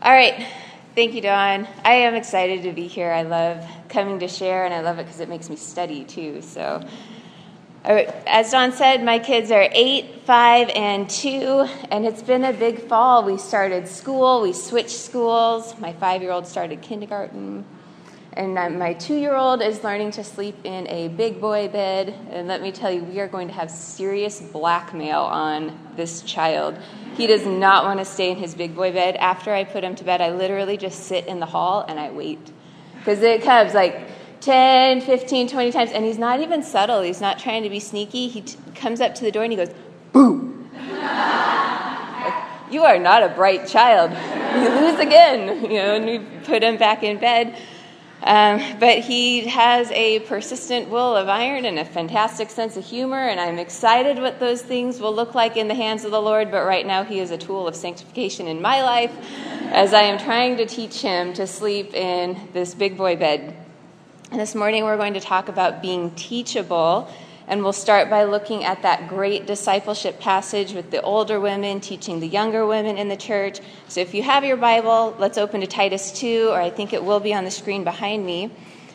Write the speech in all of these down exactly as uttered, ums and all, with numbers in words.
All right. Thank you, Dawn. I am excited to be here. I love coming to share, and I love it because it makes me study, too. So, as Dawn said, my kids are eight, five, and two, and it's been a big fall. We started school. We switched schools. My five-year-old started kindergarten, and my two-year-old is learning to sleep in a big boy bed. And let me tell you, we are going to have serious blackmail on this child. He does not want to stay in his big boy bed. After I put him to bed, I literally just sit in the hall and I wait. Because it comes like ten, fifteen, twenty times, and he's not even subtle. He's not trying to be sneaky. He t- comes up to the door and he goes, boo! Like, you are not a bright child. You lose again. You know, and we put him back in bed. Um, but he has a persistent will of iron and a fantastic sense of humor, and I'm excited what those things will look like in the hands of the Lord, but right now he is a tool of sanctification in my life as I am trying to teach him to sleep in this big boy bed. And this morning we're going to talk about being teachable, and we'll start by looking at that great discipleship passage with the older women teaching the younger women in the church. So if you have your Bible, let's open to Titus two, or I think it will be on the screen behind me.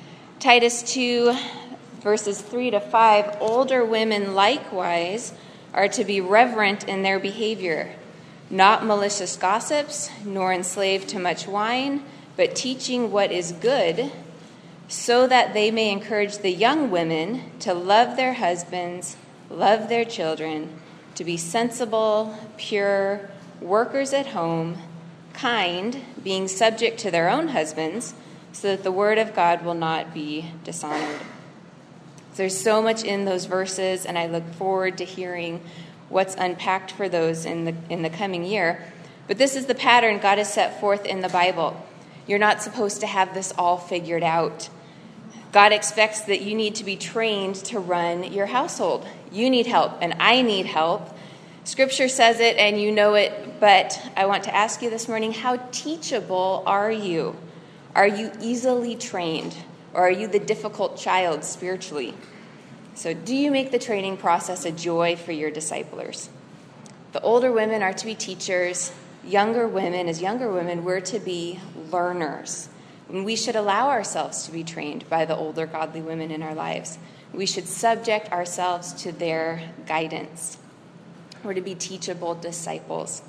Titus two, verses three to five, older women likewise are to be reverent in their behavior, not malicious gossips, nor enslaved to much wine, but teaching what is good, so that they may encourage the young women to love their husbands, love their children, to be sensible, pure, workers at home, kind, being subject to their own husbands, so that the word of God will not be dishonored. There's so much in those verses, and I look forward to hearing what's unpacked for those in the in the coming year. But this is the pattern God has set forth in the Bible. You're not supposed to have this all figured out. God expects that you need to be trained to run your household. You need help, and I need help. Scripture says it, and you know it, but I want to ask you this morning, how teachable are you? Are you easily trained, or are you the difficult child spiritually? So do you make the training process a joy for your disciplers? The older women are to be teachers. Younger women, as younger women, we're to be learners. And we should allow ourselves to be trained by the older godly women in our lives. We should subject ourselves to their guidance. We're to be teachable disciples.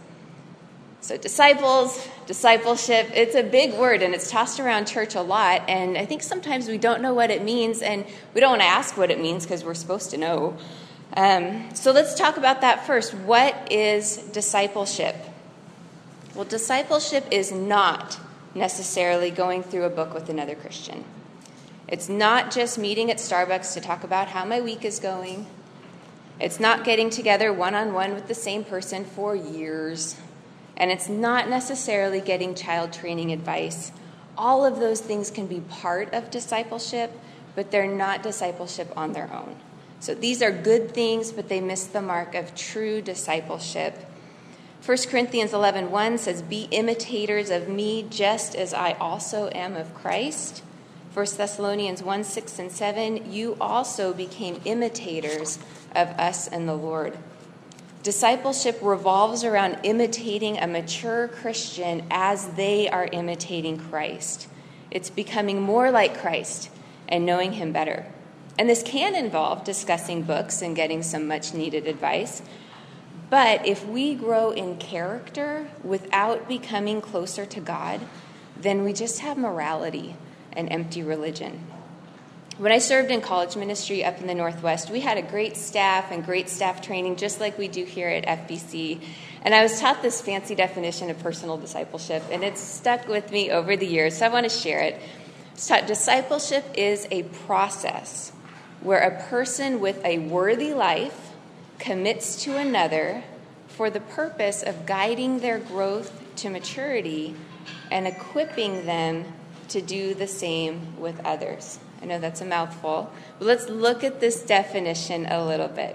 So disciples, discipleship, it's a big word, and it's tossed around church a lot. And I think sometimes we don't know what it means, and we don't want to ask what it means because we're supposed to know. Um, so let's talk about that first. What is discipleship? Well, discipleship is not necessarily going through a book with another Christian. It's not just meeting at Starbucks to talk about how my week is going. It's not getting together one-on-one with the same person for years. And it's not necessarily getting child training advice. All of those things can be part of discipleship, but they're not discipleship on their own. So these are good things, but they miss the mark of true discipleship. First Corinthians eleven one says, be imitators of me just as I also am of Christ. First Thessalonians one six and seven, you also became imitators of us and the Lord. Discipleship revolves around imitating a mature Christian as they are imitating Christ. It's becoming more like Christ and knowing him better. And this can involve discussing books and getting some much needed advice. But if we grow in character without becoming closer to God, then we just have morality and empty religion. When I served in college ministry up in the Northwest, we had a great staff and great staff training, just like we do here at F B C. And I was taught this fancy definition of personal discipleship, and it's stuck with me over the years, so I want to share it. It's taught discipleship is a process where a person with a worthy life commits to another for the purpose of guiding their growth to maturity and equipping them to do the same with others. I know that's a mouthful, but let's look at this definition a little bit.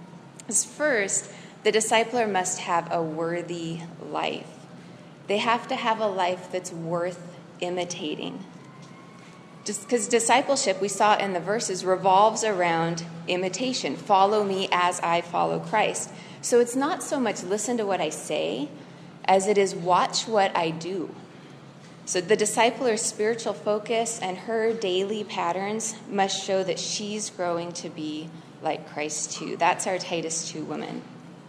First, the discipler must have a worthy life. They have to have a life that's worth imitating. Just because discipleship, we saw in the verses, revolves around imitation. Follow me as I follow Christ. So it's not so much listen to what I say as it is watch what I do. So the discipler's spiritual focus and her daily patterns must show that she's growing to be like Christ too. That's our Titus two woman.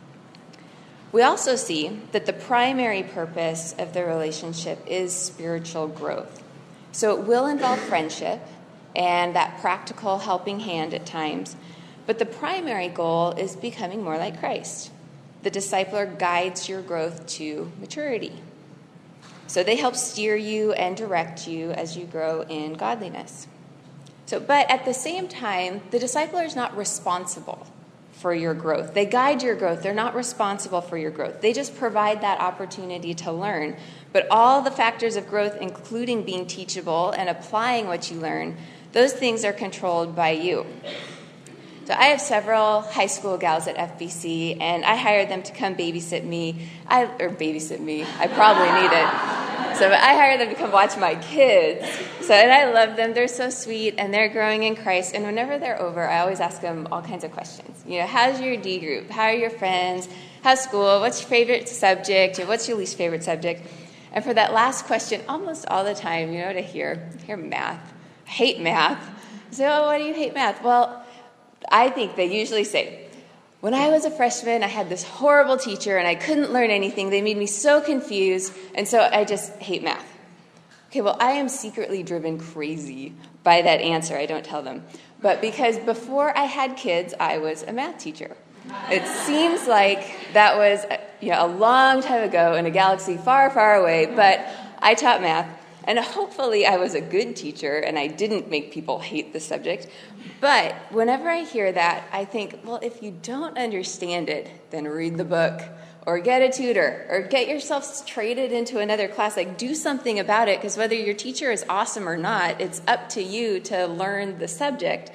We also see that the primary purpose of the relationship is spiritual growth. So it will involve friendship and that practical helping hand at times, but the primary goal is becoming more like Christ. The discipler guides your growth to maturity. So they help steer you and direct you as you grow in godliness. So, but at the same time, the discipler is not responsible for your growth. They guide your growth. They're not responsible for your growth. They just provide that opportunity to learn. But all the factors of growth, including being teachable and applying what you learn, those things are controlled by you. So I have several high school gals at F B C, and I hired them to come babysit me. I or babysit me. I probably need it. So I hired them to come watch my kids. So and I love them. They're so sweet, and they're growing in Christ. And whenever they're over, I always ask them all kinds of questions. You know, how's your D group? How are your friends? How's school? What's your favorite subject? And what's your least favorite subject? And for that last question, almost all the time, you know what I hear? I hear math. I hate math. So, oh, why do you hate math? Well, I think they usually say, when I was a freshman, I had this horrible teacher and I couldn't learn anything. They made me so confused, and so I just hate math. Okay, well, I am secretly driven crazy by that answer. I don't tell them. But because before I had kids, I was a math teacher. It seems like that was you know, a long time ago in a galaxy far, far away, but I taught math. And hopefully I was a good teacher and I didn't make people hate the subject. But whenever I hear that, I think, well, if you don't understand it, then read the book or get a tutor or get yourself traded into another class. Like, do something about it, because whether your teacher is awesome or not, it's up to you to learn the subject.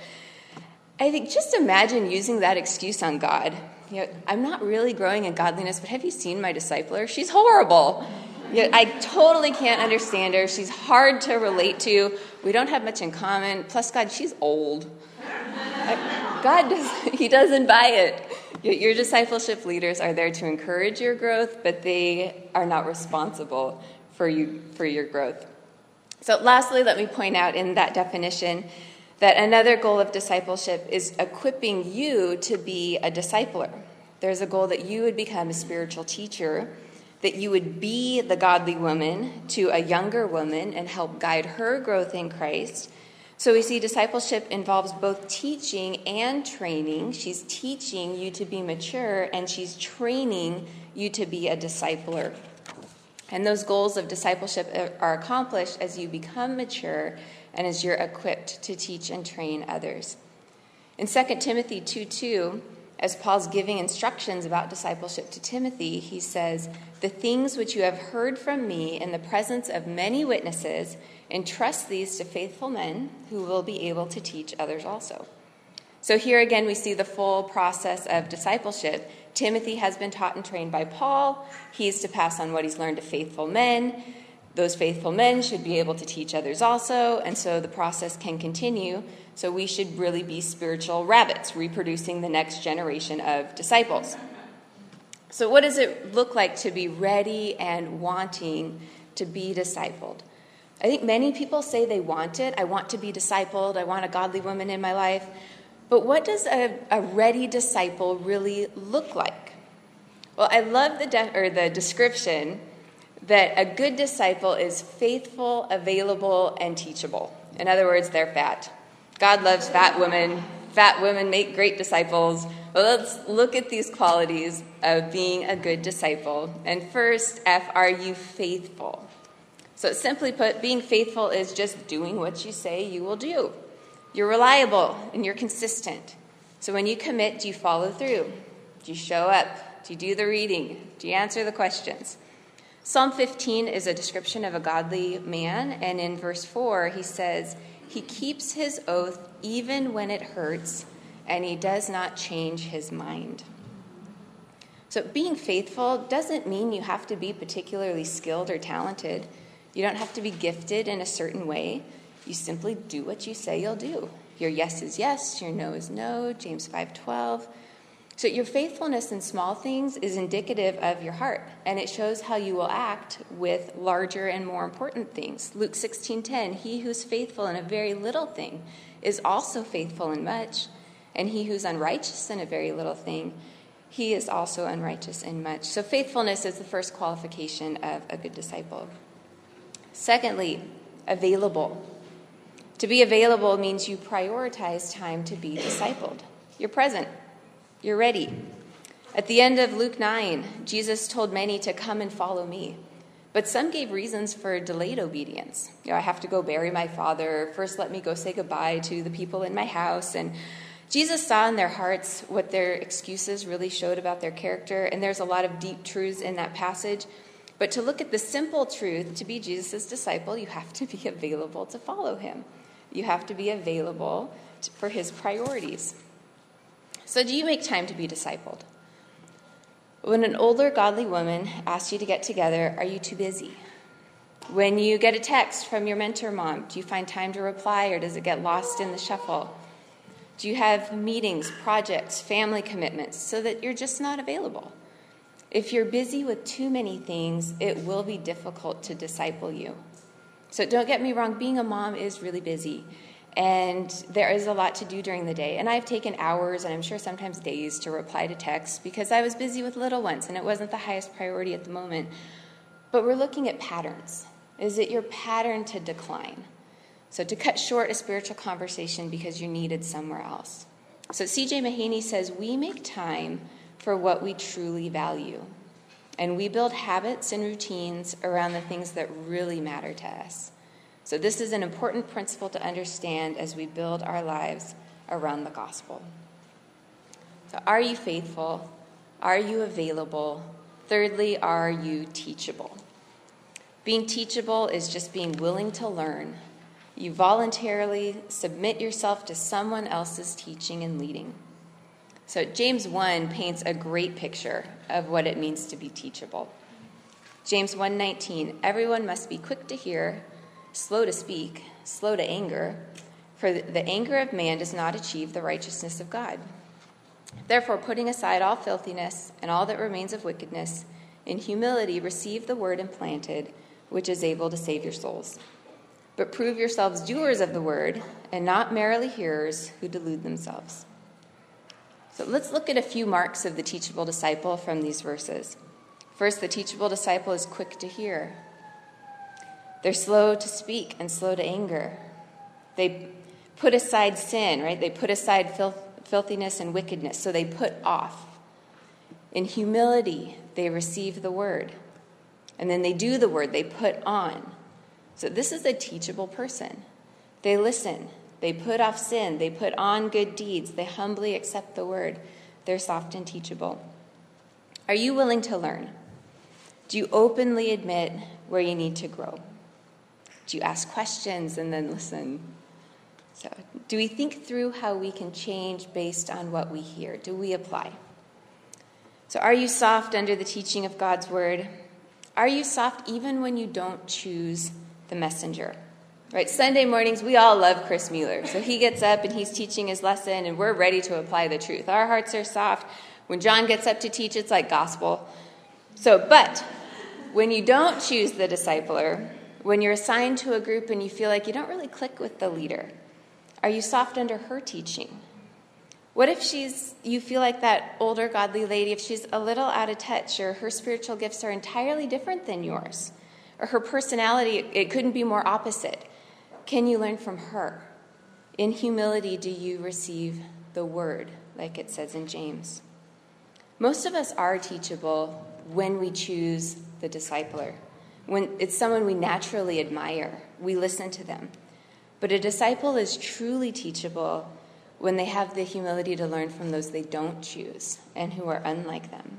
I think just imagine using that excuse on God. You know, I'm not really growing in godliness, but have you seen my discipler? She's horrible. Yeah, I totally can't understand her. She's hard to relate to. We don't have much in common. Plus, God, she's old. God, does, he doesn't buy it. Your discipleship leaders are there to encourage your growth, but they are not responsible for you for your growth. So lastly, let me point out in that definition that another goal of discipleship is equipping you to be a discipler. There's a goal that you would become a spiritual teacher, that you would be the godly woman to a younger woman and help guide her growth in Christ. So we see discipleship involves both teaching and training. She's teaching you to be mature, and she's training you to be a discipler. And those goals of discipleship are accomplished as you become mature and as you're equipped to teach and train others. In Second Timothy two two, as Paul's giving instructions about discipleship to Timothy, he says, "The things which you have heard from me in the presence of many witnesses, entrust these to faithful men who will be able to teach others also." So here again we see the full process of discipleship. Timothy has been taught and trained by Paul. He's to pass on what he's learned to faithful men. Those faithful men should be able to teach others also, and so the process can continue. So we should really be spiritual rabbits, reproducing the next generation of disciples. So what does it look like to be ready and wanting to be discipled? I think many people say they want it. I want to be discipled. I want a godly woman in my life. But what does a, a ready disciple really look like? Well, I love the de- or the description that a good disciple is faithful, available, and teachable. In other words, they're fat. God loves fat women. Fat women make great disciples. Well, let's look at these qualities of being a good disciple. And first, F, are you faithful? So simply put, being faithful is just doing what you say you will do. You're reliable and you're consistent. So when you commit, do you follow through? Do you show up? Do you do the reading? Do you answer the questions? Psalm fifteen is a description of a godly man, and in verse four he says, "He keeps his oath even when it hurts, and he does not change his mind." So being faithful doesn't mean you have to be particularly skilled or talented. You don't have to be gifted in a certain way. You simply do what you say you'll do. Your yes is yes, your no is no, James five twelve. So your faithfulness in small things is indicative of your heart, and it shows how you will act with larger and more important things. Luke sixteen ten, he who's faithful in a very little thing is also faithful in much, and he who's unrighteous in a very little thing, he is also unrighteous in much. So faithfulness is the first qualification of a good disciple. Secondly, available. To be available means you prioritize time to be discipled. You're present. You're ready. At the end of Luke nine, Jesus told many to come and follow me. But some gave reasons for delayed obedience. You know, I have to go bury my father. First, let me go say goodbye to the people in my house. And Jesus saw in their hearts what their excuses really showed about their character. And there's a lot of deep truths in that passage. But to look at the simple truth, to be Jesus' disciple, you have to be available to follow him. You have to be available to, for his priorities. So do you make time to be discipled? When an older godly woman asks you to get together, are you too busy? When you get a text from your mentor mom, do you find time to reply, or does it get lost in the shuffle? Do you have meetings, projects, family commitments so that you're just not available? If you're busy with too many things, it will be difficult to disciple you. So don't get me wrong, being a mom is really busy. And there is a lot to do during the day. And I've taken hours, and I'm sure sometimes days, to reply to texts because I was busy with little ones, and it wasn't the highest priority at the moment. But we're looking at patterns. Is it your pattern to decline? So to cut short a spiritual conversation because you're needed somewhere else. So C J Mahaney says, we make time for what we truly value. And we build habits and routines around the things that really matter to us. So this is an important principle to understand as we build our lives around the gospel. So are you faithful? Are you available? Thirdly, are you teachable? Being teachable is just being willing to learn. You voluntarily submit yourself to someone else's teaching and leading. So James one paints a great picture of what it means to be teachable. James one nineteen, everyone must be quick to hear, slow to speak, slow to anger, for the anger of man does not achieve the righteousness of God. Therefore, putting aside all filthiness and all that remains of wickedness, in humility receive the word implanted, which is able to save your souls. But prove yourselves doers of the word, and not merely hearers who delude themselves. So let's look at a few marks of the teachable disciple from these verses. First, the teachable disciple is quick to hear. They're slow to speak and slow to anger. They put aside sin, right? They put aside filth, filthiness and wickedness, so they put off. In humility, they receive the word. And then they do the word, they put on. So this is a teachable person. They listen. They put off sin. They put on good deeds. They humbly accept the word. They're soft and teachable. Are you willing to learn? Do you openly admit where you need to grow? Do you ask questions and then listen? So, do we think through how we can change based on what we hear? Do we apply? So, are you soft under the teaching of God's word? Are you soft even when you don't choose the messenger? Right? Sunday mornings, we all love Chris Mueller. So he gets up and he's teaching his lesson, and we're ready to apply the truth. Our hearts are soft. When John gets up to teach, it's like gospel. So, but when you don't choose the discipler, when you're assigned to a group and you feel like you don't really click with the leader, are you soft under her teaching? What if she's, you feel like that older godly lady, if she's a little out of touch, or her spiritual gifts are entirely different than yours, or her personality, it couldn't be more opposite? Can you learn from her? In humility, do you receive the word, like it says in James? Most of us are teachable when we choose the discipler. When it's someone we naturally admire, we listen to them. But a disciple is truly teachable when they have the humility to learn from those they don't choose and who are unlike them.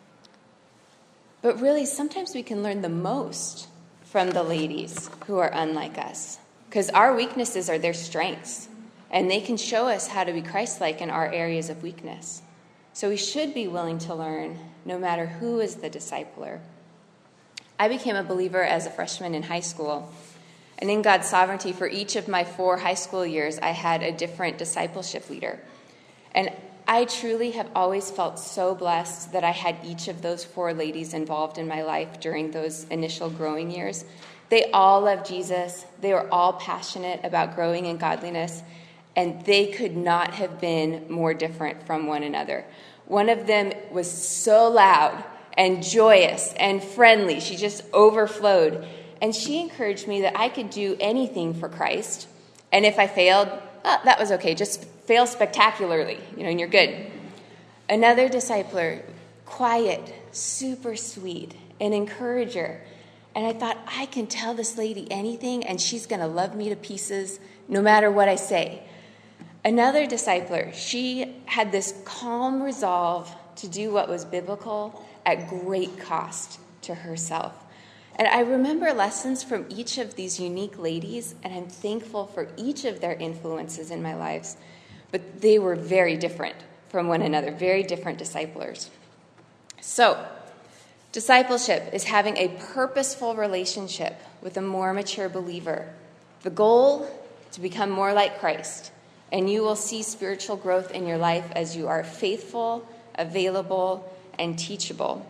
But really, sometimes we can learn the most from the ladies who are unlike us, because our weaknesses are their strengths, and they can show us how to be Christ-like in our areas of weakness. So we should be willing to learn, no matter who is the discipler. I became a believer as a freshman in high school, and in God's sovereignty, for each of my four high school years, I had a different discipleship leader. And I truly have always felt so blessed that I had each of those four ladies involved in my life during those initial growing years. They all love Jesus. They were all passionate about growing in godliness, and they could not have been more different from one another. One of them was so loud and joyous and friendly. She just overflowed. And she encouraged me that I could do anything for Christ. And if I failed, oh, that was okay. Just fail spectacularly, you know, and you're good. Another discipler, quiet, super sweet, an encourager. And I thought, I can tell this lady anything, and she's going to love me to pieces no matter what I say. Another discipler, she had this calm resolve to do what was biblical at great cost to herself. And I remember lessons from each of these unique ladies, and I'm thankful for each of their influences in my lives. But they were very different from one another, very different disciplers. So, discipleship is having a purposeful relationship with a more mature believer. The goal, to become more like Christ. And you will see spiritual growth in your life as you are faithful, available, and teachable.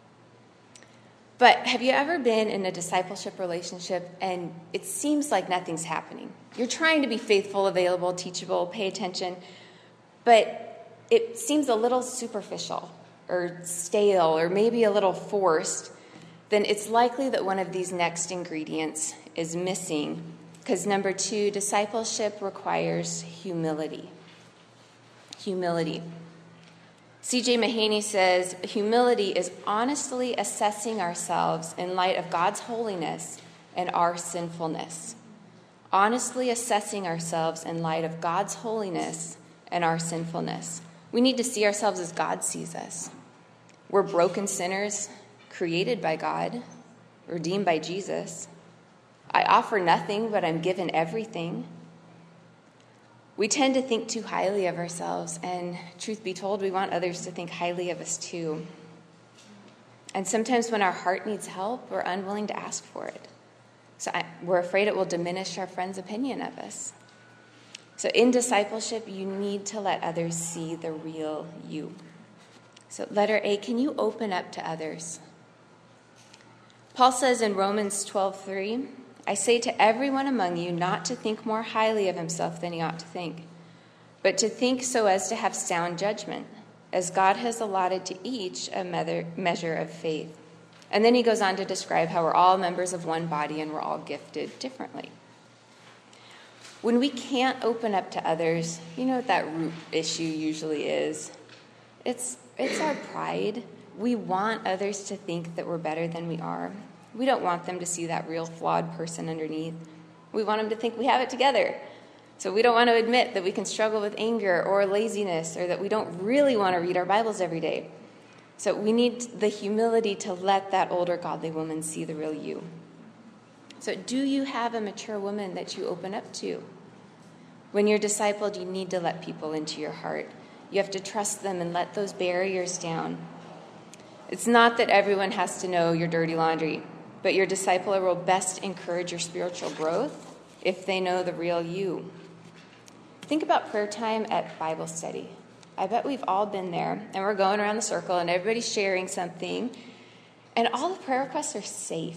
But have you ever been in a discipleship relationship and it seems like nothing's happening? You're trying to be faithful, available, teachable, pay attention, but it seems a little superficial or stale or maybe a little forced. Then it's likely that one of these next ingredients is missing, because number two, discipleship requires humility. Humility. C J Mahaney says, humility is honestly assessing ourselves in light of God's holiness and our sinfulness. Honestly assessing ourselves in light of God's holiness and our sinfulness. We need to see ourselves as God sees us. We're broken sinners, created by God, redeemed by Jesus. I offer nothing, but I'm given everything. We tend to think too highly of ourselves, and truth be told, we want others to think highly of us too. And sometimes when our heart needs help, we're unwilling to ask for it. So I, we're afraid it will diminish our friend's opinion of us. So in discipleship, you need to let others see the real you. So letter A, can you open up to others? Paul says in Romans twelve three, I say to everyone among you not to think more highly of himself than he ought to think, but to think so as to have sound judgment, as God has allotted to each a measure of faith. And then he goes on to describe how we're all members of one body and we're all gifted differently. When we can't open up to others, you know what that root issue usually is? It's, it's our pride. We want others to think that we're better than we are. We don't want them to see that real flawed person underneath. We want them to think we have it together. So we don't want to admit that we can struggle with anger or laziness, or that we don't really want to read our Bibles every day. So we need the humility to let that older godly woman see the real you. So do you have a mature woman that you open up to? When you're discipled, you need to let people into your heart. You have to trust them and let those barriers down. It's not that everyone has to know your dirty laundry, but your discipler will best encourage your spiritual growth if they know the real you. Think about prayer time at Bible study. I bet we've all been there, and we're going around the circle, and everybody's sharing something, and all the prayer requests are safe.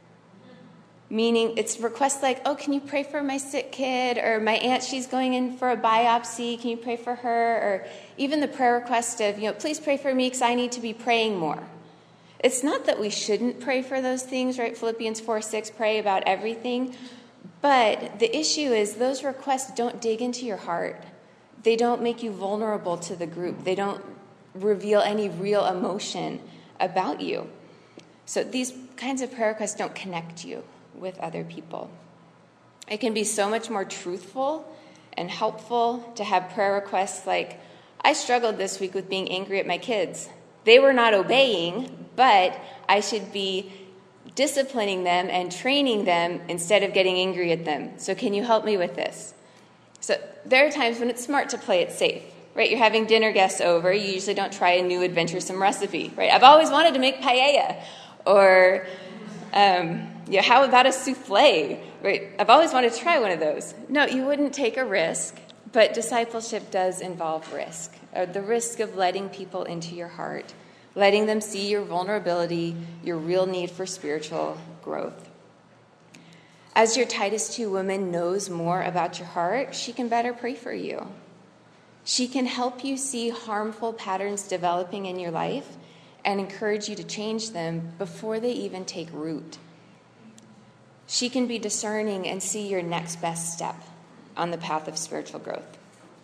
Meaning it's requests like, oh, can you pray for my sick kid? Or my aunt, she's going in for a biopsy. Can you pray for her? Or even the prayer request of, you know, please pray for me because I need to be praying more. It's not that we shouldn't pray for those things, right? Philippians four six, pray about everything. But the issue is those requests don't dig into your heart. They don't make you vulnerable to the group. They don't reveal any real emotion about you. So these kinds of prayer requests don't connect you with other people. It can be so much more truthful and helpful to have prayer requests like, I struggled this week with being angry at my kids. They were not obeying, but I should be disciplining them and training them instead of getting angry at them. So can you help me with this? So there are times when it's smart to play it safe, right? You're having dinner guests over. You usually don't try a new adventuresome recipe, right? I've always wanted to make paella. Or, um, yeah, how about a souffle, right? I've always wanted to try one of those. No, you wouldn't take a risk, But discipleship does involve risk, or the risk of letting people into your heart, letting them see your vulnerability, your real need for spiritual growth. As your Titus two woman knows more about your heart, she can better pray for you. She can help you see harmful patterns developing in your life and encourage you to change them before they even take root. She can be discerning and see your next best step on the path of spiritual growth.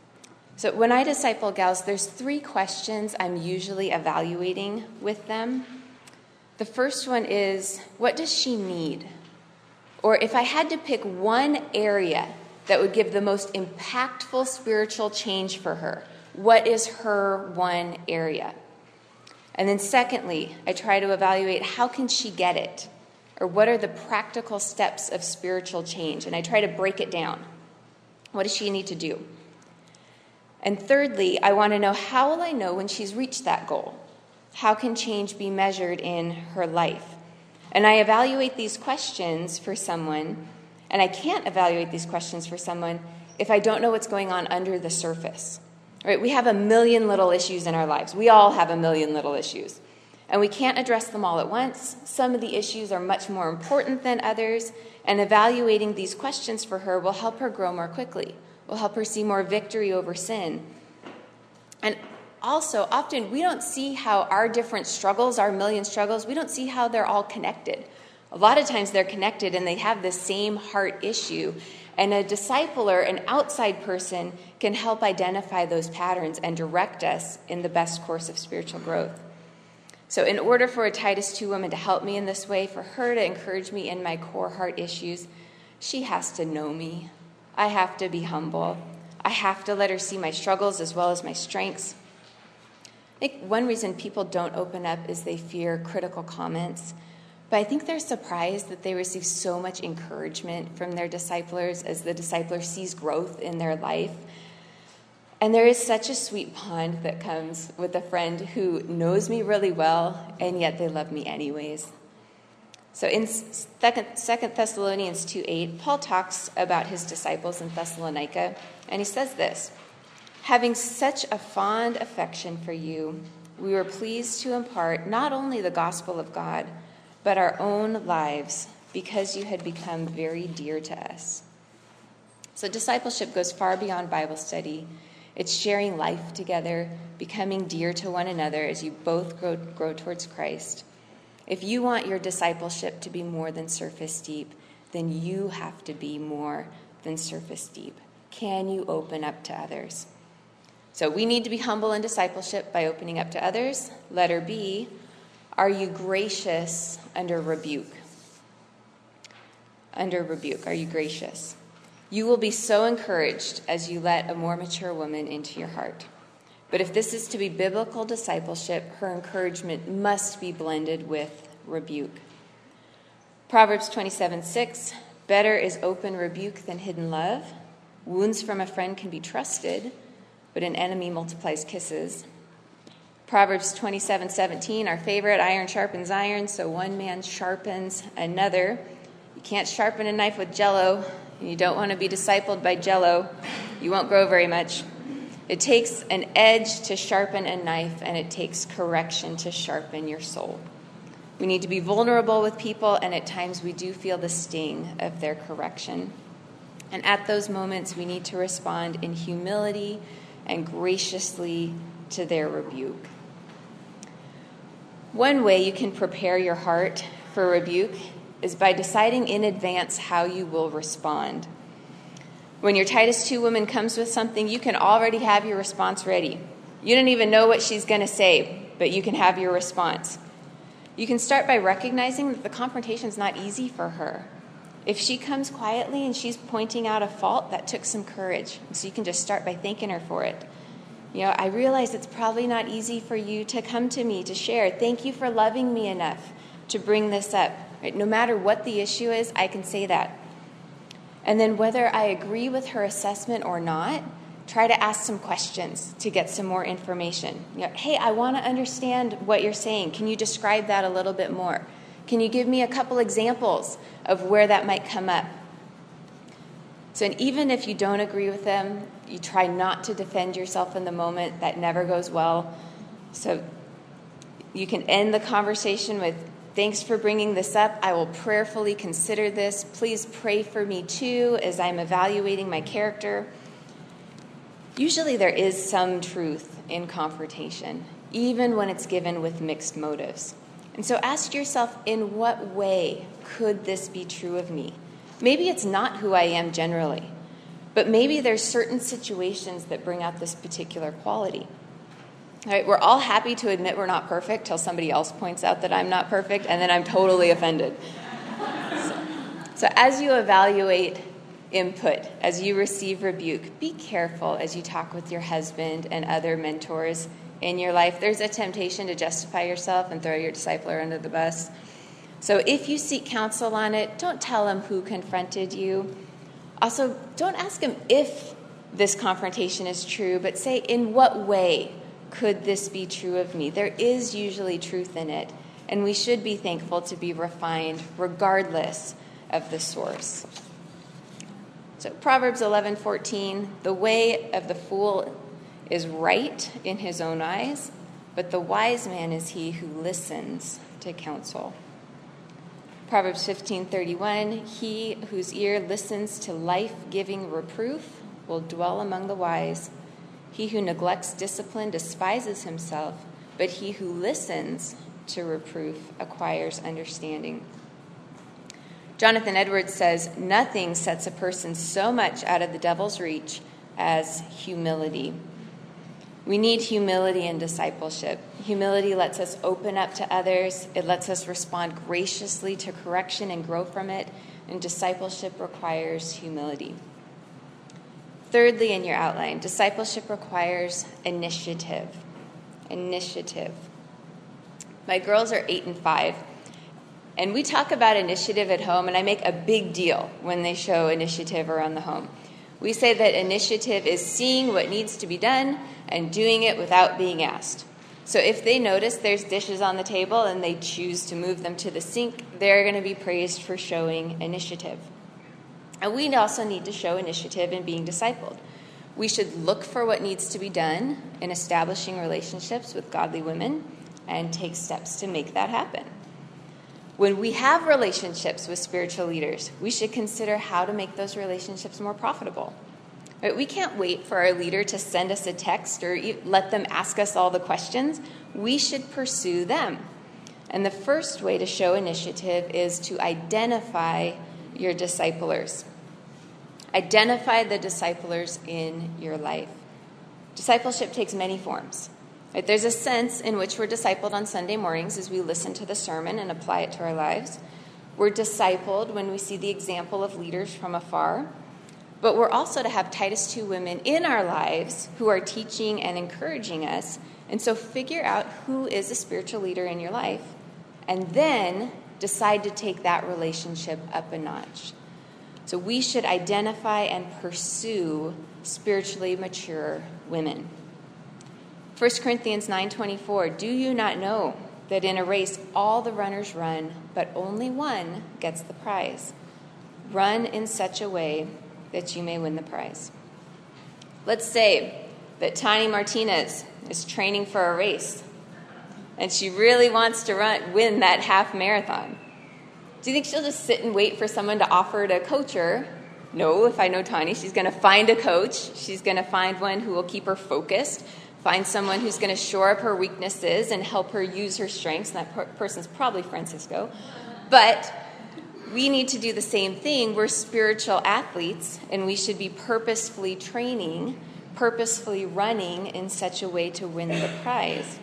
So when I disciple gals, there's three questions I'm usually evaluating with them. The first one is, what does she need? Or if I had to pick one area that would give the most impactful spiritual change for her, what is her one area? And then secondly, I try to evaluate how can she get it? Or what are the practical steps of spiritual change? And I try to break it down. What does she need to do? And thirdly, I want to know, how will I know when she's reached that goal? How can change be measured in her life? And I evaluate these questions for someone, and I can't evaluate these questions for someone if I don't know what's going on under the surface. Right? We have a million little issues in our lives. We all have a million little issues. And we can't address them all at once. Some of the issues are much more important than others, and evaluating these questions for her will help her grow more quickly, will help her see more victory over sin. And also, often we don't see how our different struggles, our million struggles, we don't see how they're all connected. A lot of times they're connected and they have the same heart issue. And a discipler, an outside person, can help identify those patterns and direct us in the best course of spiritual growth. So in order for a Titus two woman to help me in this way, for her to encourage me in my core heart issues, she has to know me. I have to be humble. I have to let her see my struggles as well as my strengths. I think one reason people don't open up is they fear critical comments. But I think they're surprised that they receive so much encouragement from their disciplers as the discipler sees growth in their life. And there is such a sweet bond that comes with a friend who knows me really well, and yet they love me anyways. So in Second Thessalonians two eight, Paul talks about his disciples in Thessalonica, and he says this, "Having such a fond affection for you, we were pleased to impart not only the gospel of God, but our own lives, because you had become very dear to us." So discipleship goes far beyond Bible study. It's sharing life together, becoming dear to one another as you both grow, grow towards Christ. If you want your discipleship to be more than surface deep, then you have to be more than surface deep. Can you open up to others? So we need to be humble in discipleship by opening up to others. Letter B, are you gracious under rebuke? Under rebuke, are you gracious? You will be so encouraged as you let a more mature woman into your heart. But if this is to be biblical discipleship, her encouragement must be blended with rebuke. Proverbs twenty-seven six, better is open rebuke than hidden love. Wounds from a friend can be trusted, but an enemy multiplies kisses. Proverbs twenty-seven seventeen, our favorite, iron sharpens iron, so one man sharpens another. You can't sharpen a knife with Jell-O. You don't want to be discipled by Jell-O. You won't grow very much. It takes an edge to sharpen a knife, and it takes correction to sharpen your soul. We need to be vulnerable with people, and at times we do feel the sting of their correction. And at those moments, we need to respond in humility and graciously to their rebuke. One way you can prepare your heart for rebuke is by deciding in advance how you will respond. When your Titus two woman comes with something, you can already have your response ready. You don't even know what she's going to say, but you can have your response. You can start by recognizing that the confrontation is not easy for her. If she comes quietly and she's pointing out a fault, that took some courage. So you can just start by thanking her for it. You know, I realize it's probably not easy for you to come to me to share. Thank you for loving me enough to bring this up. Right? No matter what the issue is, I can say that. And then whether I agree with her assessment or not, try to ask some questions to get some more information. You know, hey, I want to understand what you're saying. Can you describe that a little bit more? Can you give me a couple examples of where that might come up? So and even if you don't agree with them, you try not to defend yourself in the moment. That never goes well. So you can end the conversation with, thanks for bringing this up. I will prayerfully consider this. Please pray for me too as I'm evaluating my character. Usually there is some truth in confrontation, even when it's given with mixed motives. And so ask yourself, in what way could this be true of me? Maybe it's not who I am generally, but maybe there's certain situations that bring out this particular quality. All right, we're all happy to admit we're not perfect till somebody else points out that I'm not perfect, and then I'm totally offended. So, so as you evaluate input, as you receive rebuke, be careful as you talk with your husband and other mentors in your life. There's a temptation to justify yourself and throw your discipler under the bus. So if you seek counsel on it, don't tell him who confronted you. Also, don't ask him if this confrontation is true, but say, in what way could this be true of me? There is usually truth in it, and we should be thankful to be refined regardless of the source. So Proverbs eleven fourteen, the way of the fool is right in his own eyes, but the wise man is he who listens to counsel. Proverbs fifteen thirty-one, he whose ear listens to life-giving reproof will dwell among the wise. He who neglects discipline despises himself, but he who listens to reproof acquires understanding. Jonathan Edwards says, nothing sets a person so much out of the devil's reach as humility. We need humility in discipleship. Humility lets us open up to others. It lets us respond graciously to correction and grow from it. And discipleship requires humility. Thirdly, in your outline, discipleship requires initiative. Initiative. My girls are eight and five, and we talk about initiative at home, and I make a big deal when they show initiative around the home. We say that initiative is seeing what needs to be done and doing it without being asked. So if they notice there's dishes on the table and they choose to move them to the sink, they're going to be praised for showing initiative. And we also need to show initiative in being discipled. We should look for what needs to be done in establishing relationships with godly women and take steps to make that happen. When we have relationships with spiritual leaders, we should consider how to make those relationships more profitable. Right? We can't wait for our leader to send us a text or let them ask us all the questions. We should pursue them. And the first way to show initiative is to identify your disciplers. Identify the disciplers in your life. Discipleship takes many forms. Right? There's a sense in which we're discipled on Sunday mornings as we listen to the sermon and apply it to our lives. We're discipled when we see the example of leaders from afar. But we're also to have Titus two women in our lives who are teaching and encouraging us. And so figure out who is a spiritual leader in your life, and then decide to take that relationship up a notch. So we should identify and pursue spiritually mature women. First Corinthians nine twenty-four, do you not know that in a race all the runners run, but only one gets the prize? Run in such a way that you may win the prize. Let's say that Tani Martinez is training for a race, and she really wants to run, win that half marathon. Do you think she'll just sit and wait for someone to offer to coach her? No, if I know Tani, she's going to find a coach. She's going to find one who will keep her focused, find someone who's going to shore up her weaknesses and help her use her strengths. And that per- person's probably Francisco. But we need to do the same thing. We're spiritual athletes, and we should be purposefully training, purposefully running in such a way to win the prize.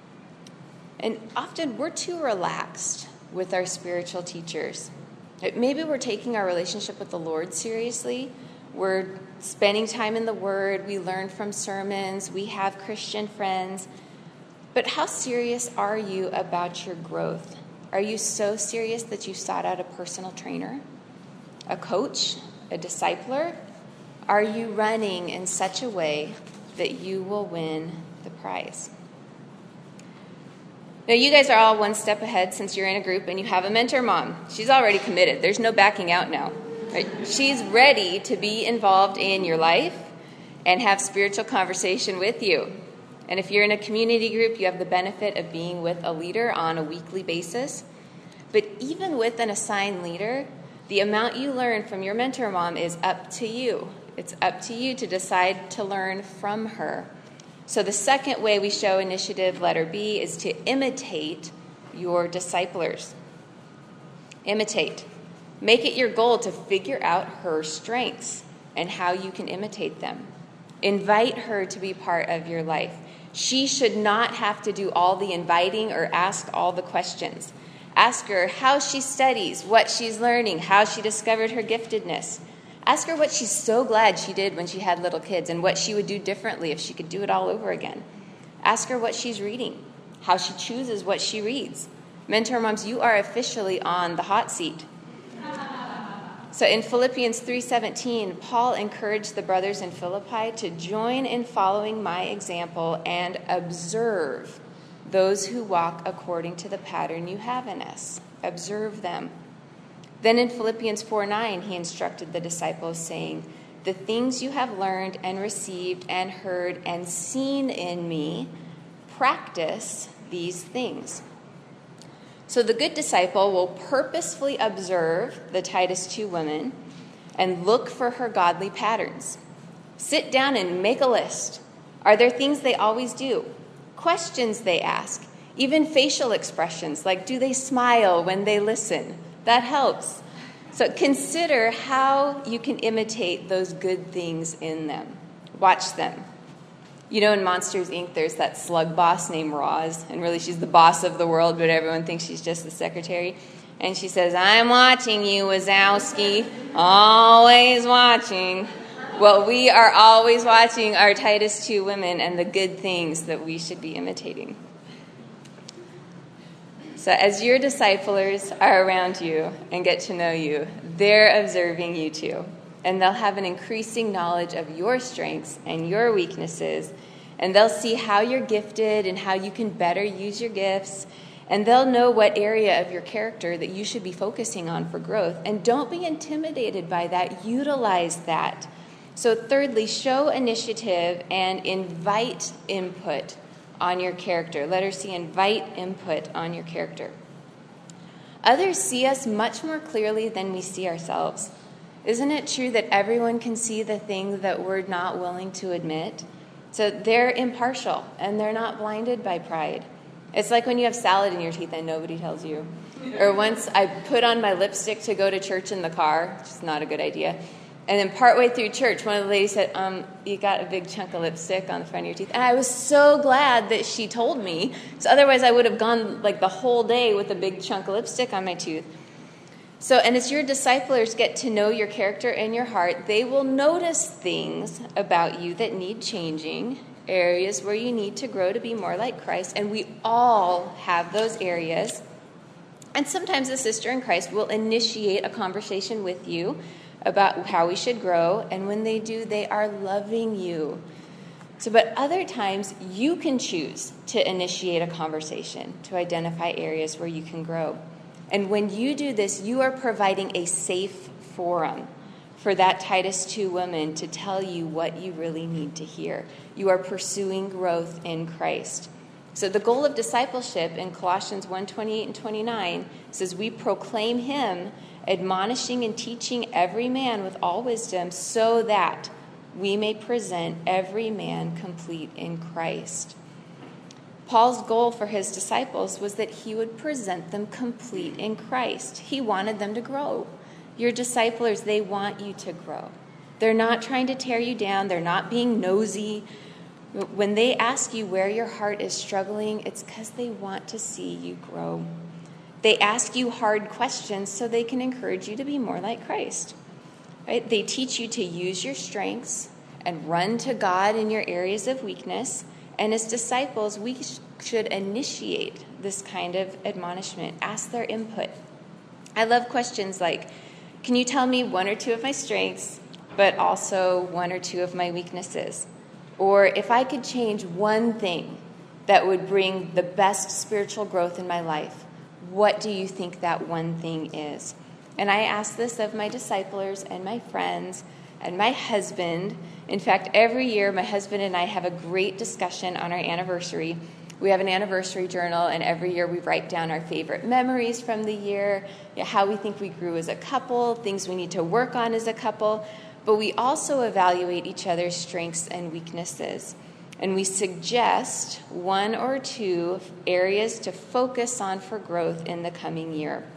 And often we're too relaxed with our spiritual teachers. Maybe we're taking our relationship with the Lord seriously. We're spending time in the Word. We learn from sermons. We have Christian friends. But how serious are you about your growth? Are you so serious that you sought out a personal trainer, a coach, a discipler? Are you running in such a way that you will win the prize? Now, you guys are all one step ahead since you're in a group and you have a mentor mom. She's already committed. There's no backing out now. Right? She's ready to be involved in your life and have spiritual conversation with you. And if you're in a community group, you have the benefit of being with a leader on a weekly basis. But even with an assigned leader, the amount you learn from your mentor mom is up to you. It's up to you to decide to learn from her. So the second way we show initiative, letter B, is to imitate your disciplers. Imitate. Make it your goal to figure out her strengths and how you can imitate them. Invite her to be part of your life. She should not have to do all the inviting or ask all the questions. Ask her how she studies, what she's learning, how she discovered her giftedness. Ask her what she's so glad she did when she had little kids and what she would do differently if she could do it all over again. Ask her what she's reading, how she chooses what she reads. Mentor moms, you are officially on the hot seat. So in Philippians three seventeen, Paul encouraged the brothers in Philippi to join in following my example and observe those who walk according to the pattern you have in us. Observe them. Then in Philippians four nine, he instructed the disciples, saying, "The things you have learned and received and heard and seen in me, practice these things." So the good disciple will purposefully observe the Titus two women and look for her godly patterns. Sit down and make a list. Are there things they always do? Questions they ask? Even facial expressions, like do they smile when they listen? That helps. So consider how you can imitate those good things in them. Watch them. You know, in Monsters, Incorporated, there's that slug boss named Roz, and really she's the boss of the world, but everyone thinks she's just the secretary. And she says, "I'm watching you, Wazowski, always watching." Well, we are always watching our Titus two women and the good things that we should be imitating. So as your disciplers are around you and get to know you, they're observing you too. And they'll have an increasing knowledge of your strengths and your weaknesses. And they'll see how you're gifted and how you can better use your gifts. And they'll know what area of your character that you should be focusing on for growth. And don't be intimidated by that. Utilize that. So thirdly, show initiative and invite input on your character. Letter C, invite input on your character. Others see us much more clearly than we see ourselves. Isn't it true that everyone can see the things that we're not willing to admit? So they're impartial and they're not blinded by pride. It's like when you have salad in your teeth and nobody tells you. Or once I put on my lipstick to go to church in the car, which is not a good idea. And then partway through church, one of the ladies said, um, "You got a big chunk of lipstick on the front of your teeth." And I was so glad that she told me. So otherwise I would have gone like the whole day with a big chunk of lipstick on my tooth. So, and as your disciplers get to know your character and your heart, they will notice things about you that need changing, areas where you need to grow to be more like Christ. And we all have those areas. And sometimes a sister in Christ will initiate a conversation with you about how we should grow. And when they do, they are loving you. So, but other times you can choose to initiate a conversation to identify areas where you can grow. And when you do this, you are providing a safe forum for that Titus two woman to tell you what you really need to hear. You are pursuing growth in Christ. So the goal of discipleship in Colossians one twenty-eight and twenty-nine says, "We proclaim him, admonishing and teaching every man with all wisdom, so that we may present every man complete in Christ." Paul's goal for his disciples was that he would present them complete in Christ. He wanted them to grow. Your disciplers, they want you to grow. They're not trying to tear you down. They're not being nosy. When they ask you where your heart is struggling, it's because they want to see you grow. They ask you hard questions so they can encourage you to be more like Christ. Right? They teach you to use your strengths and run to God in your areas of weakness. And as disciples, we should initiate this kind of admonishment. Ask their input. I love questions like, can you tell me one or two of my strengths, but also one or two of my weaknesses? Or if I could change one thing that would bring the best spiritual growth in my life, what do you think that one thing is? And I ask this of my disciplers and my friends and my husband. In fact, every year my husband and I have a great discussion on our anniversary. We have an anniversary journal, and every year we write down our favorite memories from the year, how we think we grew as a couple, things we need to work on as a couple. But we also evaluate each other's strengths and weaknesses. And we suggest one or two areas to focus on for growth in the coming year.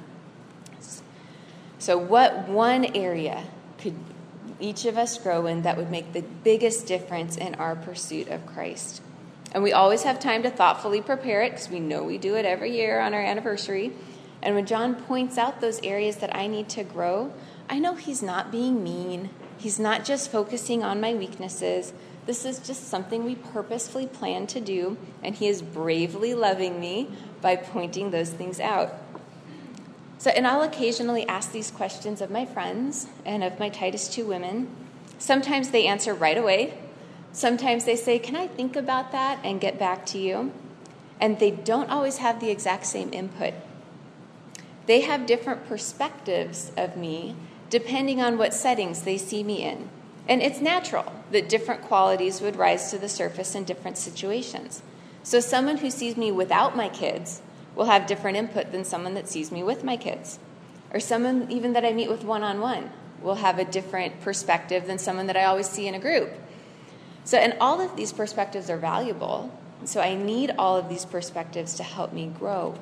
So what one area could each of us grow in that would make the biggest difference in our pursuit of Christ? And we always have time to thoughtfully prepare it because we know we do it every year on our anniversary. And when John points out those areas that I need to grow, I know he's not being mean. He's not just focusing on my weaknesses. This is just something we purposefully plan to do, and he is bravely loving me by pointing those things out. So, and I'll occasionally ask these questions of my friends and of my Titus two women. Sometimes they answer right away. Sometimes they say, can I think about that and get back to you? And they don't always have the exact same input. They have different perspectives of me depending on what settings they see me in. And it's natural that different qualities would rise to the surface in different situations. So someone who sees me without my kids will have different input than someone that sees me with my kids. Or someone even that I meet with one-on-one will have a different perspective than someone that I always see in a group. So, and all of these perspectives are valuable. So I need all of these perspectives to help me grow.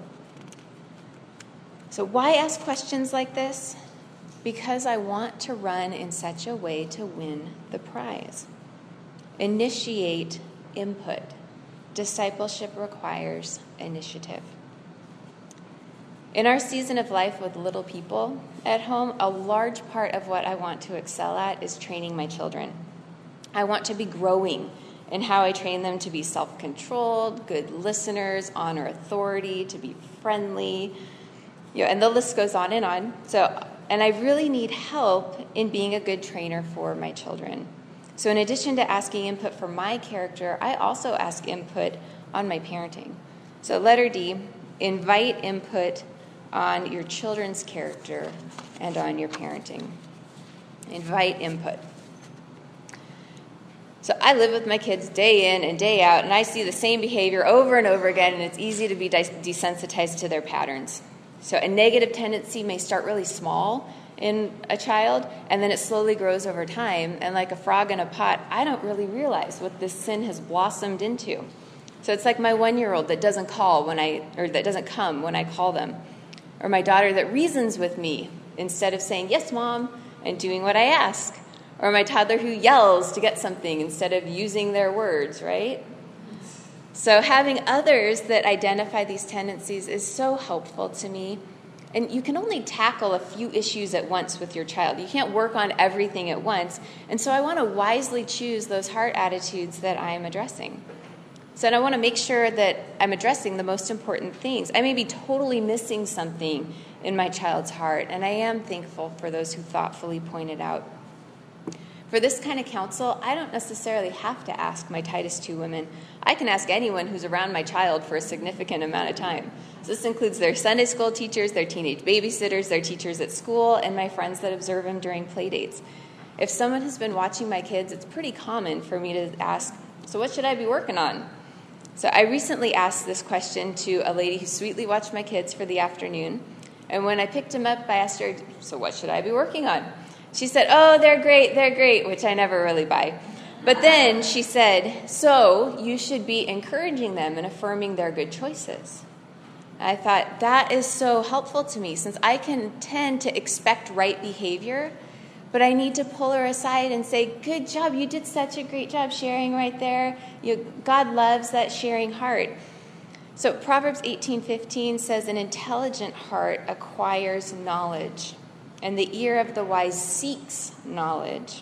So why ask questions like this? Because I want to run in such a way to win the prize. Initiate input. Discipleship requires initiative. In our season of life with little people at home, a large part of what I want to excel at is training my children. I want to be growing in how I train them to be self-controlled, good listeners, honor authority, to be friendly, you know, and the list goes on and on. So, and I really need help in being a good trainer for my children. So in addition to asking input for my character, I also ask input on my parenting. So letter D, invite input on your children's character and on your parenting. Invite input. So I live with my kids day in and day out, and I see the same behavior over and over again, and it's easy to be desensitized to their patterns. So a negative tendency may start really small in a child, and then it slowly grows over time. And like a frog in a pot, I don't really realize what this sin has blossomed into. So it's like my one-year-old that doesn't call when I, or that doesn't come when I call them. Or my daughter that reasons with me instead of saying, yes, Mom, and doing what I ask. Or my toddler who yells to get something instead of using their words, right? So having others that identify these tendencies is so helpful to me. And you can only tackle a few issues at once with your child. You can't work on everything at once. And so I want to wisely choose those heart attitudes that I am addressing. So I want to make sure that I'm addressing the most important things. I may be totally missing something in my child's heart, and I am thankful for those who thoughtfully point it out. For this kind of counsel, I don't necessarily have to ask my Titus two women. I can ask anyone who's around my child for a significant amount of time. So this includes their Sunday school teachers, their teenage babysitters, their teachers at school, and my friends that observe them during play dates. If someone has been watching my kids, it's pretty common for me to ask, so what should I be working on? So I recently asked this question to a lady who sweetly watched my kids for the afternoon. And when I picked them up, I asked her, so what should I be working on? She said, oh, they're great, they're great, which I never really buy. But then she said, so you should be encouraging them and affirming their good choices. I thought, that is so helpful to me, since I can tend to expect right behavior, but I need to pull her aside and say, good job, you did such a great job sharing right there. You, God loves that sharing heart. So Proverbs eighteen fifteen says, an intelligent heart acquires knowledge, and the ear of the wise seeks knowledge.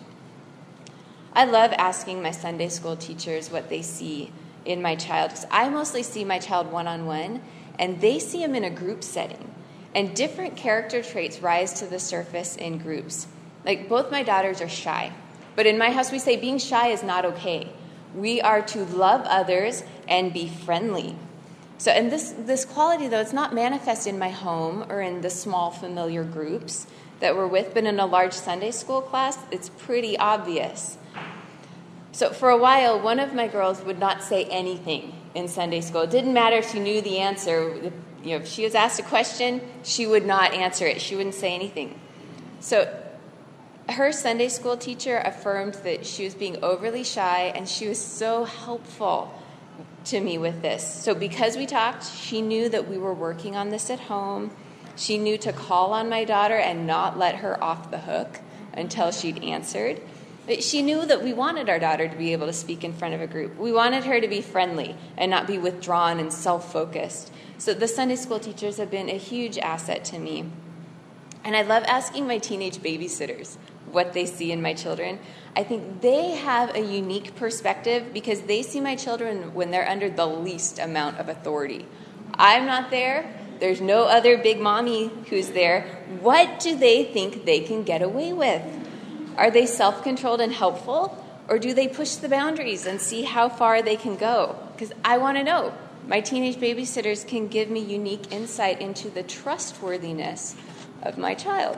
I love asking my Sunday school teachers what they see in my child, because I mostly see my child one-on-one, and they see him in a group setting. And different character traits rise to the surface in groups. Like, both my daughters are shy. But in my house, we say being shy is not okay. We are to love others and be friendly. So, and this, this quality, though, it's not manifest in my home or in the small familiar groups that we're with, but in a large Sunday school class, it's pretty obvious. So for a while, one of my girls would not say anything in Sunday school. It didn't matter if she knew the answer. You know, if she was asked a question, she would not answer it. She wouldn't say anything. So her Sunday school teacher affirmed that she was being overly shy, and she was so helpful to me with this. So because we talked, she knew that we were working on this at home. She knew to call on my daughter and not let her off the hook until she'd answered. But she knew that we wanted our daughter to be able to speak in front of a group. We wanted her to be friendly and not be withdrawn and self-focused. So the Sunday school teachers have been a huge asset to me. And I love asking my teenage babysitters what they see in my children. I think they have a unique perspective because they see my children when they're under the least amount of authority. I'm not there. There's no other big mommy who's there. What do they think they can get away with? Are they self-controlled and helpful, or do they push the boundaries and see how far they can go? Because I want to know. My teenage babysitters can give me unique insight into the trustworthiness of my child.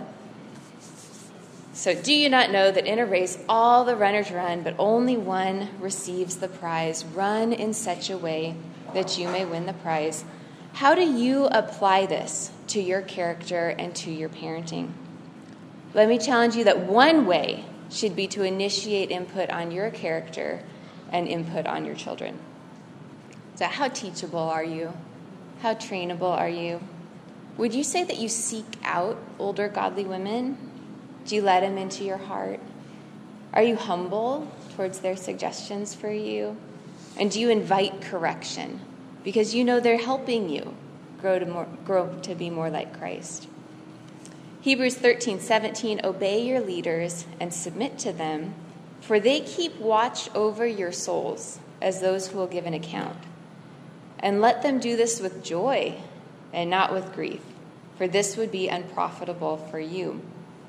So do you not know that in a race all the runners run, but only one receives the prize? Run in such a way that you may win the prize. How do you apply this to your character and to your parenting? Let me challenge you that one way should be to initiate input on your character and input on your children. So how teachable are you? How trainable are you? Would you say that you seek out older godly women? Do you let them into your heart? Are you humble towards their suggestions for you? And do you invite correction? Because you know they're helping you grow to more, grow to be more like Christ. Hebrews thirteen seventeen, obey your leaders and submit to them, for they keep watch over your souls as those who will give an account. And let them do this with joy and not with grief, for this would be unprofitable for you.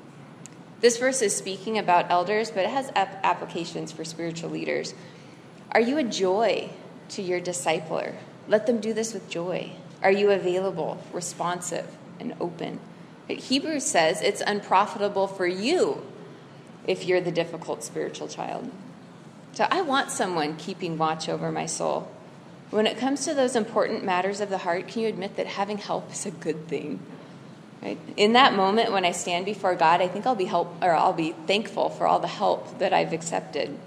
This verse is speaking about elders, but it has ap- applications for spiritual leaders. Are you a joy to your discipler? Let them do this with joy. Are you available, responsive, and open? But Hebrews says it's unprofitable for you if you're the difficult spiritual child. So I want someone keeping watch over my soul. When it comes to those important matters of the heart, can you admit that having help is a good thing? Right? In that moment when I stand before God, I think I'll be help or I'll be thankful for all the help that I've accepted.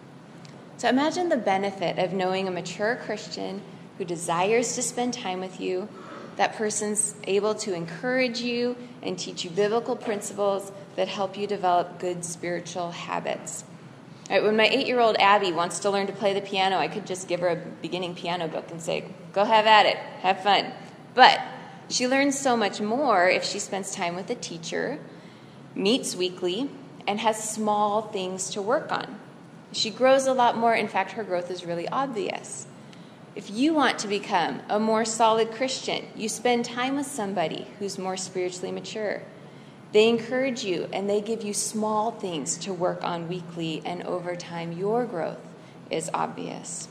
So imagine the benefit of knowing a mature Christian who desires to spend time with you. That person's able to encourage you and teach you biblical principles that help you develop good spiritual habits. Right, when my eight-year-old Abby wants to learn to play the piano, I could just give her a beginning piano book and say, go have at it, have fun. But she learns so much more if she spends time with a teacher, meets weekly, and has small things to work on. She grows a lot more. In fact, her growth is really obvious. If you want to become a more solid Christian, you spend time with somebody who's more spiritually mature. They encourage you, and they give you small things to work on weekly, and over time, your growth is obvious.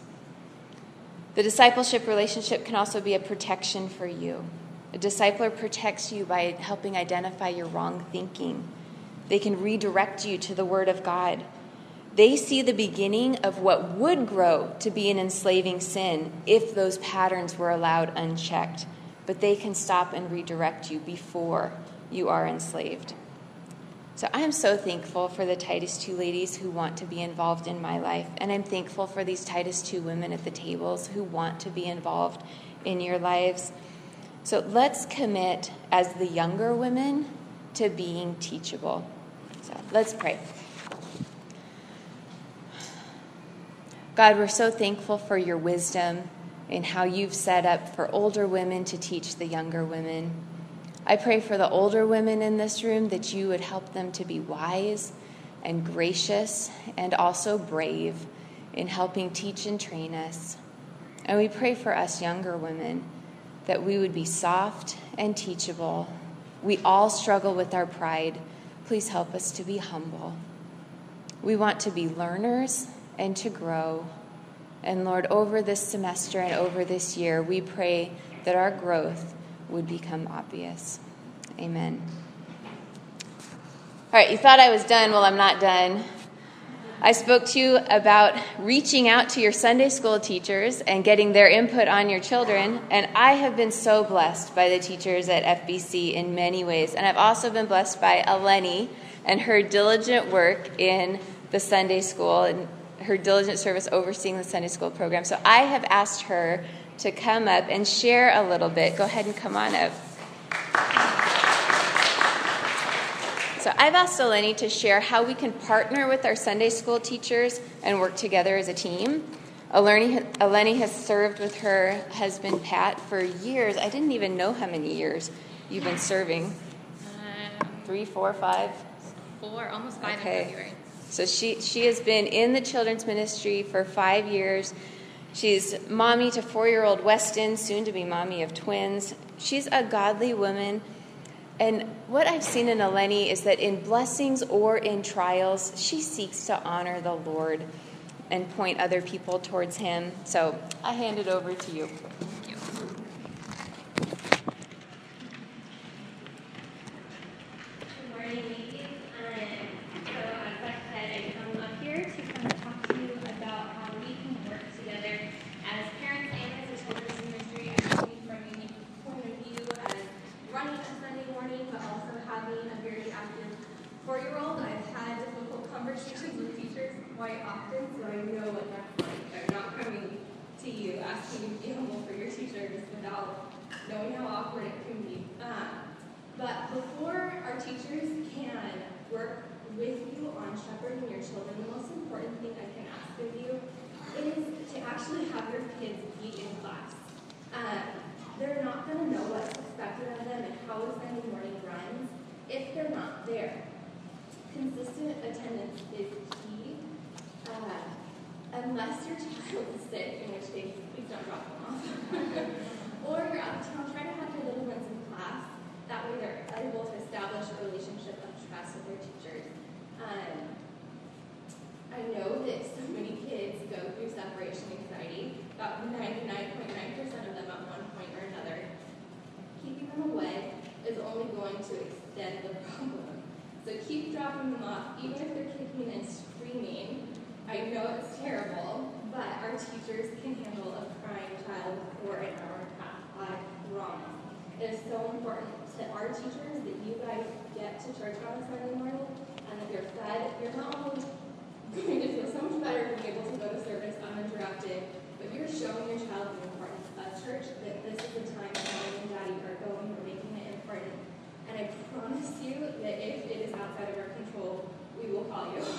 The discipleship relationship can also be a protection for you. A discipler protects you by helping identify your wrong thinking. They can redirect you to the Word of God. They see the beginning of what would grow to be an enslaving sin if those patterns were allowed unchecked, but they can stop and redirect you before you are enslaved. So I am so thankful for the Titus two ladies who want to be involved in my life, and I'm thankful for these Titus two women at the tables who want to be involved in your lives. So let's commit as the younger women to being teachable. So let's pray. God, we're so thankful for your wisdom and how you've set up for older women to teach the younger women. I pray for the older women in this room that you would help them to be wise and gracious and also brave in helping teach and train us. And we pray for us younger women that we would be soft and teachable. We all struggle with our pride. Please help us to be humble. We want to be learners and to grow. And Lord, over this semester and over this year, we pray that our growth would become obvious. Amen. All right, you thought I was done. Well, I'm not done. I spoke to you about reaching out to your Sunday school teachers and getting their input on your children, and I have been so blessed by the teachers at F B C in many ways, and I've also been blessed by Eleni and her diligent work in the Sunday school and her diligent service overseeing the Sunday school program. So I have asked her to come up and share a little bit. Go ahead and come on up. So I've asked Eleni to share how we can partner with our Sunday school teachers and work together as a team. Eleni, Eleni has served with her husband, Pat, for years. I didn't even know how many years you've been serving. Um, Three, four, five? Four, almost five okay. in February. So she, she has been in the children's ministry for five years. She's mommy to four-year-old Weston, soon to be mommy of twins. She's a godly woman. And what I've seen in Eleni is that in blessings or in trials, she seeks to honor the Lord and point other people towards him. So I hand it over to you. Thank you. Good morning, ladies. Um, so as Beth said, I come up here to kind of talk to you about how we can work together as parents and as a children's ministry. I'm coming from a unique point of view as running a Sunday morning, but also having a very active four-year-old. I've had difficult conversations with teachers quite often, so I know what that's like. I'm not coming to you asking you to gamble for your teachers without knowing how awkward it can be. Um, but before our teachers can work with you on shepherding your children, the most important thing I can ask of you is to actually have your kids be in class. Um, They're not going to know what's expected of them and how a Sunday morning runs if they're not there. Consistent attendance is key. Uh, unless your child is sick, in which case, please don't drop them off. Or you're out of town, try to have your little ones in class. That way they're able to establish a relationship of trust with their teachers. Um, I know that so many kids go through separation anxiety. About ninety-nine point nine percent of them at one point or another. Keeping them away is only going to extend the problem. So keep dropping them off, even if they're kicking and screaming. I know it's terrible, but our teachers can handle a crying child for an hour and a half. I promise. It is so important to our teachers that you guys get to church on a Sunday morning and that you're fed. You're not only going to feel so much better being able to go to service uninterrupted, but you're showing your child the importance of church, that this is the time that mommy and daddy are going, we're making it important. And I promise you that if it is outside of our control, we will call you.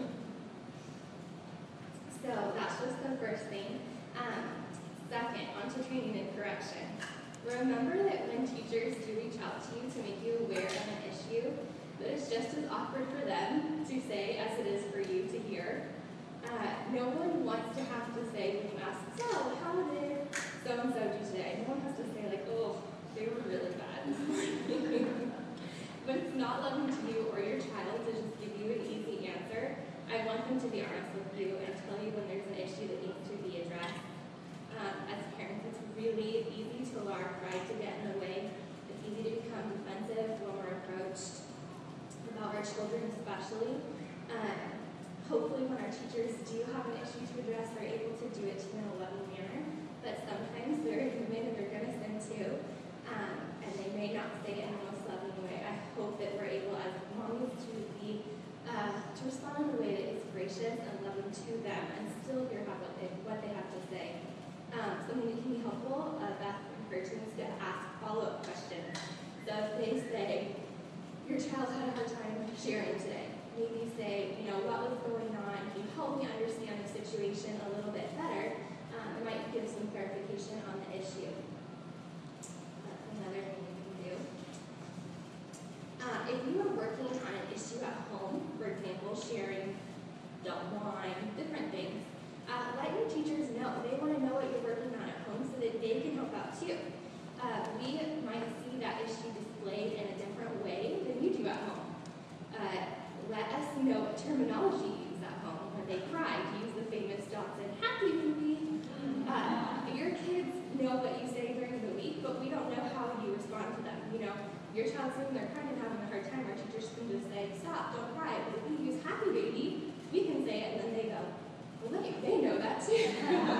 So that's just the first thing. Um, second, on to training and correction. Remember that when teachers do reach out to you to make you aware of an issue, that it's just as awkward for them to say as it is for you to hear. Uh, no one wants to have to say when you ask, so how did so-and-so do today? No one has to say like, oh, they were really bad this morning. But it's not loving to you or your child to just give you an easy answer. I want them to be honest with you and tell you when there's an issue that needs to be addressed. Um, as parents, it's really easy to allow our pride to get in the way. It's easy to become defensive when we're approached about our children especially. Um, hopefully when our teachers do have an issue to address, they're able to do it in a loving manner. But sometimes they're human and they're going to sin too. Um, and they may not say it in the most loving way. I hope that we're able as mommies to be uh, to respond in a way that is gracious and loving to them and still hear about what they, what they have to say. Um, something that can be helpful, uh, Beth encouraged me to ask follow-up questions. So if they say, your child had a hard time sharing today, maybe say, you know, what was going on? Can you help me understand the situation a little bit better? Um, it might give some clarification on the issue. That's another thing you can do. Uh, if you are working on an issue at home, for example, sharing adult wine, different things, uh, let your teachers know. They want to know what you're working on at home so that they can help out too. Uh, we might see that issue displayed in a different way than you do at home. Uh, let us know what terminology you use at home. When they cry, use the famous Dotson happy movie Uh, your kids know what you say during the week, but we don't know how you respond to them. You know, your child's saying they're crying and having a hard time, our teachers can just say, stop, don't cry. But if we use happy baby, we can say it, and then they go, well, wait, they know that too.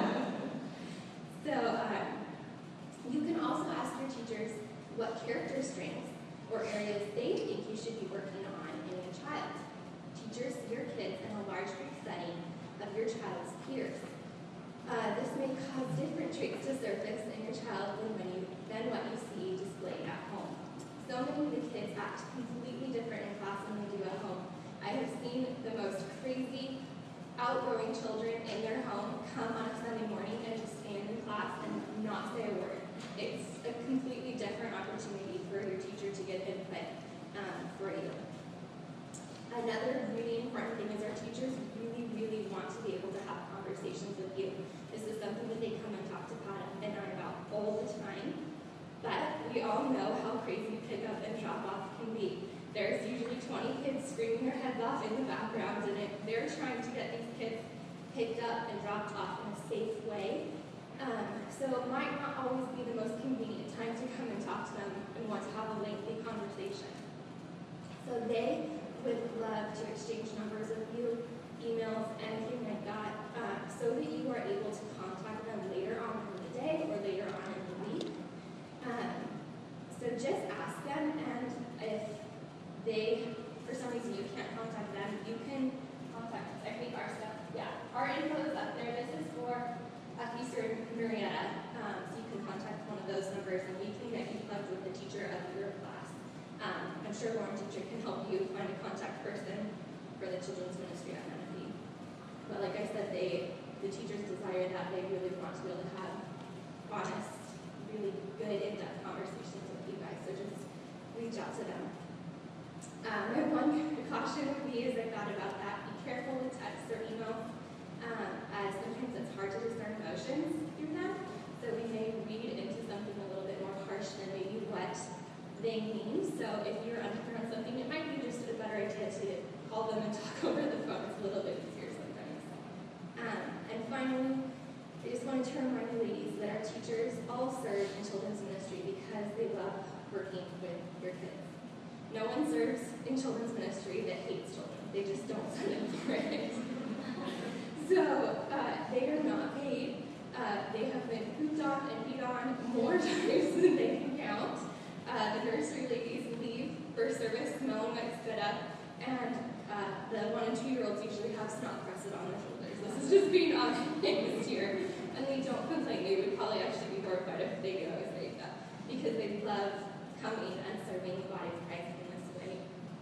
So um, you can also ask your teachers what character strengths or areas they think you should be working on in your child. Teachers see your kids in a large group setting of your child's peers. Uh, this may cause different traits to surface in your child than, when you, than what you see displayed at home. So many of the kids act completely different in class than they do at home. I have seen the most crazy, outgoing children in their home come on a Sunday morning and just stand in class and not say a word. It's a completely different opportunity for your teacher to get input um, for you. Another really important thing is our teachers really, really want to be able to have conversations with you. This is something that they come and talk to Pat and I about all the time. But we all know how crazy pickup and drop-off can be. There's usually twenty kids screaming their heads off in the background, and if they're trying to get these kids picked up and dropped off in a safe way. Um, so it might not always be the most convenient time to come and talk to them and want to have a lengthy conversation. So they would love to exchange numbers with you, emails, anything like that, uh, so that you are able to contact them later on in the day or later on in the week. Um, so just ask them, and if they, for some reason you can't contact them, you can contact, I think our stuff, yeah, our info is up there. This is for uh, Eastern Marietta, um, so you can contact one of those numbers and we can get you plugged with the teacher of your class. Um, I'm sure Lauren teacher can help you find a contact person for the children's ministry at Menifee. But like I said, they, the teachers desire that. They really want to be able to have honest, really good, in-depth conversations with you guys. So just reach out to them. Um, my one caution would be, as I thought about that, be careful with texts or emails, um, as sometimes it's hard to discern emotions through them. So we may read into something a little bit more harsh than maybe what they mean. So if you're unclear on something, it might be just a better idea to call them and talk over the phone. It's a little bit easier sometimes. Um, and finally, I just wanted to remind you ladies that our teachers all serve in children's ministry because they love working with your kids. No one serves in children's ministry that hates children. They just don't sign up for it. So uh, they are not paid. Uh, they have been pooped on and beat on more times than they can count. Uh, the nursery ladies leave for service smelling like spit up, and uh, the one and two year olds usually have snot crested on their shoulders. This is just being honest here. And they don't complain. They would probably actually be horrified if they could always say that, because they love coming and serving the body of Christ in this way.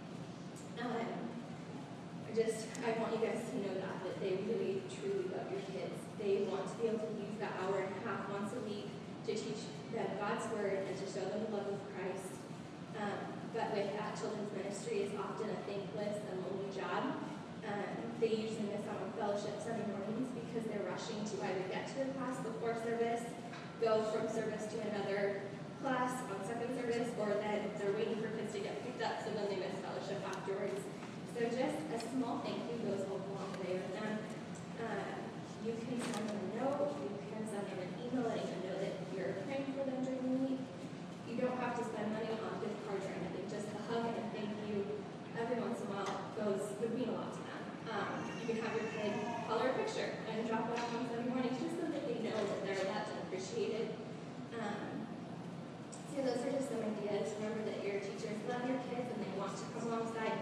Um, I just, I want you guys to know that, that they really, truly love your kids. They want to be able to use that hour and a half once a week to teach them God's word and to show them the love of Christ. Um, but with that, children's ministry is often a thankless and lonely job. Um, they usually miss out on fellowship Sunday mornings because they're rushing to either get to the class before service, go from service to another class on second service, or then they're waiting for kids to get picked up, so then they miss fellowship afterwards. So just a small thank you goes a long way with them. Uh, you can send them a note, you can send them an email letting them know that you're praying for them during the week. You don't have to spend money on gift cards or anything. Just a hug and a thank you every once in a while goes would mean a lot to them. Um, you can have your kid color a picture and drop it off on Sunday morning just so that they know that they're loved and appreciated. Um, so those are just some ideas. Remember that your teachers love your kids and they want to come alongside